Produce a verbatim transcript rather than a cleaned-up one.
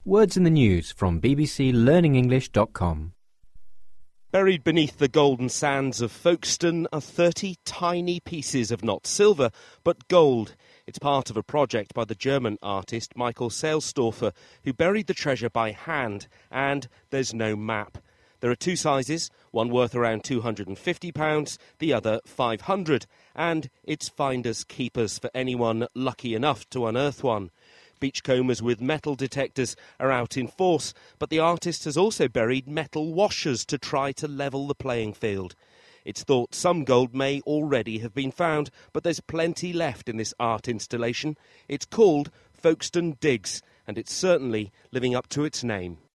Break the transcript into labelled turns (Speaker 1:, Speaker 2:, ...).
Speaker 1: Words in the News from b b c learning english dot com.
Speaker 2: Buried beneath the golden sands of Folkestone are thirty tiny pieces of not silver, but gold. It's part of a project by the German artist Michael Seilstorfer, who buried the treasure by hand, and there's no map. There are two sizes, one worth around two hundred fifty pounds, the other five hundred, and it's finders keepers for anyone lucky enough to unearth one. Beachcombers with metal detectors are out in force, but the artist has also buried metal washers to try to level the playing field. It's thought some gold may already have been found, but there's plenty left in this art installation. It's called Folkestone Digs, and it's certainly living up to its name.